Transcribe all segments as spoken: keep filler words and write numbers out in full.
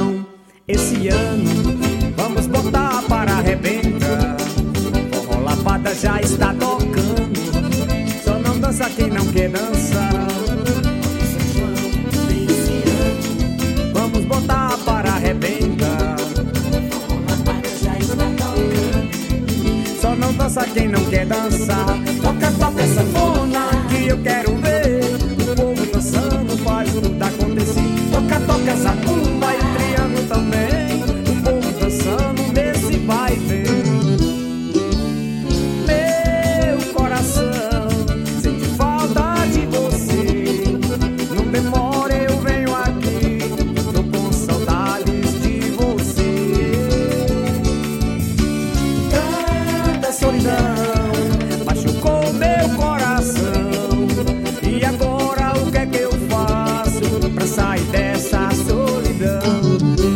João, esse ano vamos botar para arrebentar. Forró Lapada já está tocando, só não dança quem não quer dançar. São João, esse ano vamos botar para arrebentar. Forró Lapada já está tocando, só não dança quem não quer dançar. Toca, toca sanfona que eu quero ver o povo dançando, faz tudo acontecer. Toca, toca zabumba e o triângulo também, o povo dançando nesse vai ver. Meu coração sente falta de você, não demora, eu venho aqui, tô com saudades de você. Tanta solidão machucou meu coração, e agora o que é que eu faço pra sair dessa solidão?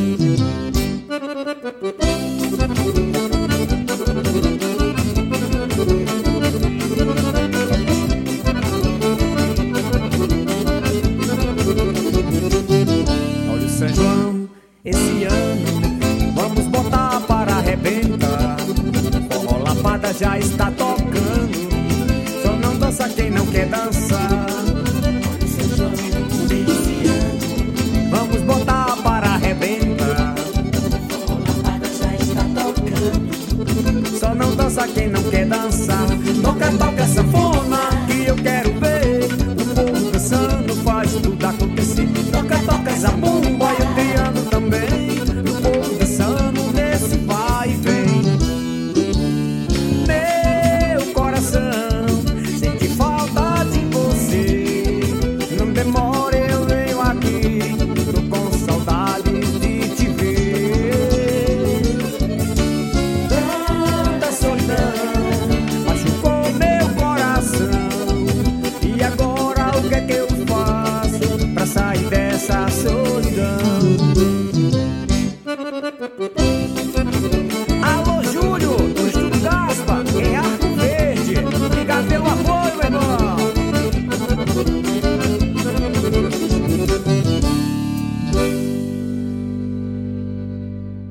Olha o São João, esse ano vamos botar para arrebentar. Forró Lapada já está tocando,